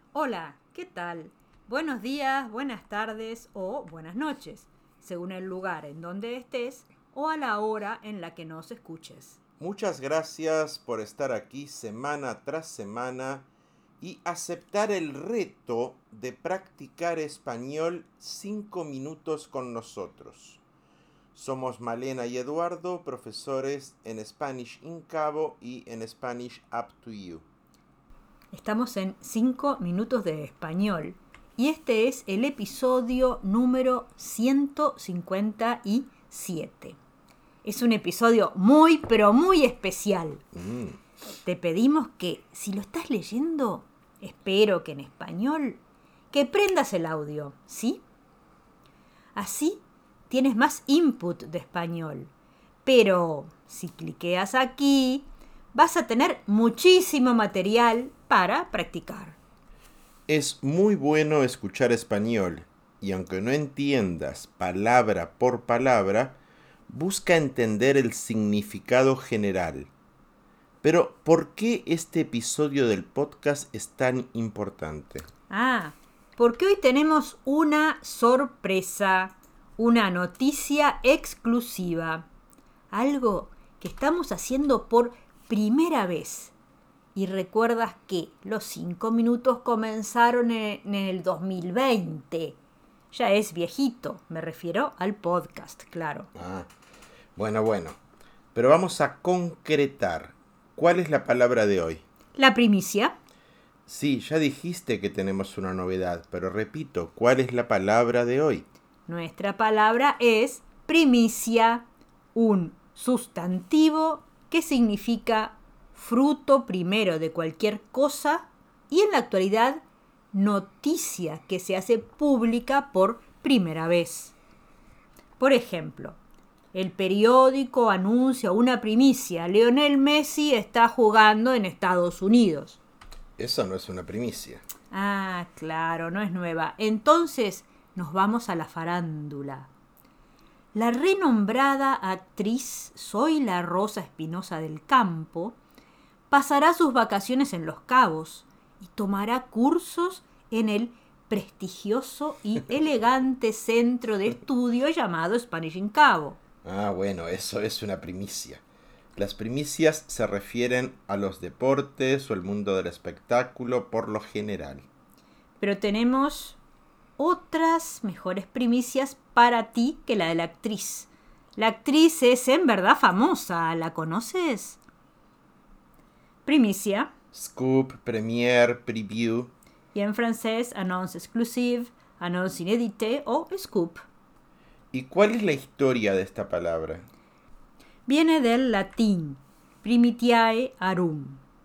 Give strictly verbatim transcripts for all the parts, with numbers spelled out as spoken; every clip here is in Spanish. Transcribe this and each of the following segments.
Hola, ¿qué tal? Buenos días, buenas tardes o buenas noches, según el lugar en donde estés o a la hora en la que nos escuches. Muchas gracias por estar aquí semana tras semana y aceptar el reto de practicar español cinco minutos con nosotros. Somos Malena y Eduardo, profesores en Spanish in Cabo y en Spanish Up to You. Estamos en cinco minutos de español y este es el episodio número ciento cincuenta y siete. Es un episodio muy, pero muy especial. Mm. Te pedimos que, si lo estás leyendo, espero que en español, que prendas el audio, ¿sí? Así tienes más input de español. Pero si cliqueas aquí, vas a tener muchísimo material para practicar. Es muy bueno escuchar español y aunque no entiendas palabra por palabra, busca entender el significado general. Pero, ¿por qué este episodio del podcast es tan importante? Ah, porque hoy tenemos una sorpresa, una noticia exclusiva, algo que estamos haciendo por primera vez. Y recuerdas que los cinco minutos comenzaron en el dos mil veinte. Ya es viejito, me refiero al podcast, claro. Ah, bueno, bueno. Pero vamos a concretar. ¿Cuál es la palabra de hoy? La primicia. Sí, ya dijiste que tenemos una novedad, pero repito, ¿cuál es la palabra de hoy? Nuestra palabra es primicia, un sustantivo que significa fruto primero de cualquier cosa y en la actualidad noticia que se hace pública por primera vez. Por ejemplo, el periódico anuncia una primicia: Lionel Messi está jugando en Estados Unidos. Eso no es una primicia. Ah, claro, no es nueva. Entonces nos vamos a la farándula. La renombrada actriz Zoila Rosa Espinosa del Campo pasará sus vacaciones en Los Cabos y tomará cursos en el prestigioso y elegante centro de estudio llamado Spanish in Cabo. Ah, bueno, eso es una primicia. Las primicias se refieren a los deportes o el mundo del espectáculo por lo general. Pero tenemos otras mejores primicias para ti que la de la actriz. La actriz es en verdad famosa, ¿la conoces? Primicia. Scoop, premiere, preview. Y en francés, annonce exclusive, annonce inédite o scoop. ¿Y cuál es la historia de esta palabra? Viene del latín primitiae arum.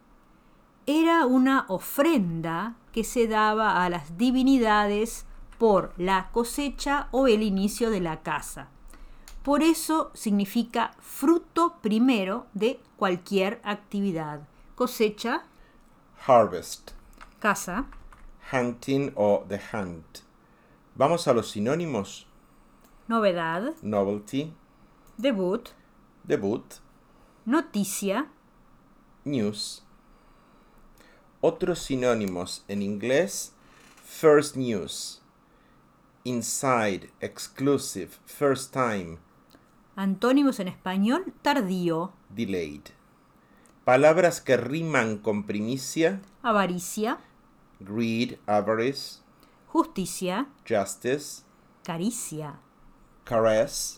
Era una ofrenda que se daba a las divinidades por la cosecha o el inicio de la casa. Por eso significa fruto primero de cualquier actividad. Cosecha, Harvest. casa. Hunting o the hunt. Vamos a los sinónimos. Novedad, Novelty, debut, debut, noticia. news. Otros sinónimos en inglés: first news, inside, exclusive, first time, Antónimos en español, tardío, delayed. Palabras que riman con primicia: avaricia, greed, avarice, justicia, justice, caricia, caress,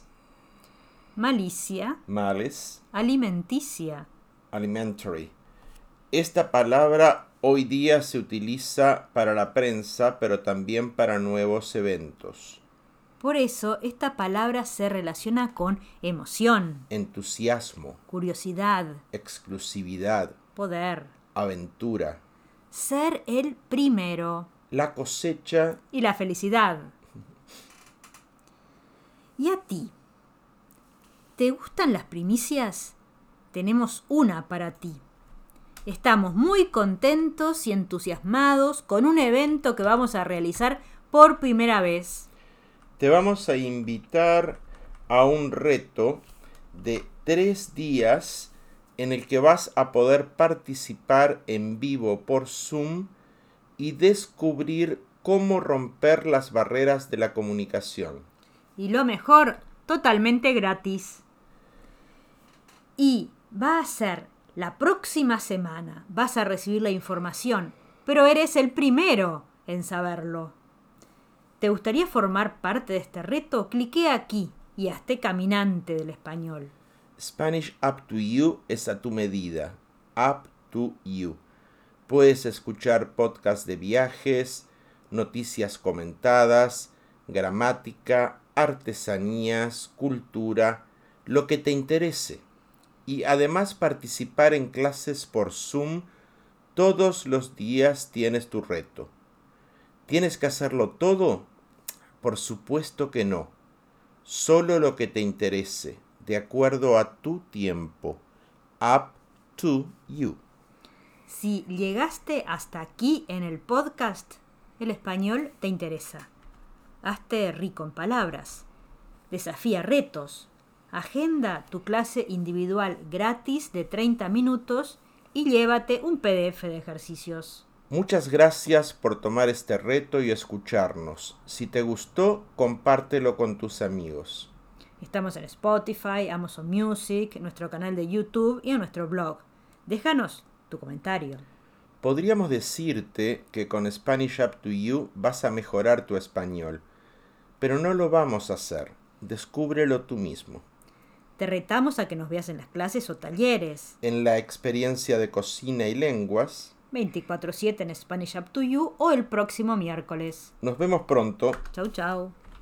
malicia, malice, alimenticia. alimentary. Esta palabra hoy día se utiliza para la prensa, pero también para nuevos eventos. Por eso esta palabra se relaciona con emoción, Entusiasmo, curiosidad, exclusividad, poder, aventura, ser el primero la cosecha. y la felicidad. ¿Y a ti? ¿Te gustan las primicias? Tenemos una para ti. Estamos muy contentos y entusiasmados con un evento que vamos a realizar por primera vez. Te vamos a invitar a un reto de tres días en el que vas a poder participar en vivo por Zoom y descubrir cómo romper las barreras de la comunicación. Y lo mejor, totalmente gratis. Y va a ser la próxima semana. Vas a recibir la información, pero eres el primero en saberlo. ¿Te gustaría formar parte de este reto? Clique aquí y hazte caminante del español. Spanish Up to You es a tu medida. Up to You. Puedes escuchar podcasts de viajes, noticias comentadas, gramática, artesanías, cultura, lo que te interese. Y además participar en clases por Zoom. Todos los días tienes tu reto. ¿Tienes que hacerlo todo? Por supuesto que no. Solo lo que te interese, de acuerdo a tu tiempo. Up to you. Si llegaste hasta aquí en el podcast, el español te interesa. Hazte rico en palabras. Desafía retos. Agenda tu clase individual gratis de treinta minutos y llévate un P D F de ejercicios. Muchas gracias por tomar este reto y escucharnos. Si te gustó, compártelo con tus amigos. Estamos en Spotify, Amazon Music, nuestro canal de YouTube y en nuestro blog. Déjanos tu comentario. Podríamos decirte que con Spanish Up to You vas a mejorar tu español, pero no lo vamos a hacer. Descúbrelo tú mismo. Te retamos a que nos veas en las clases o talleres. En la experiencia de cocina y lenguas. veinticuatro siete en Spanish Up to You o el próximo miércoles. Nos vemos pronto. Chau, chau.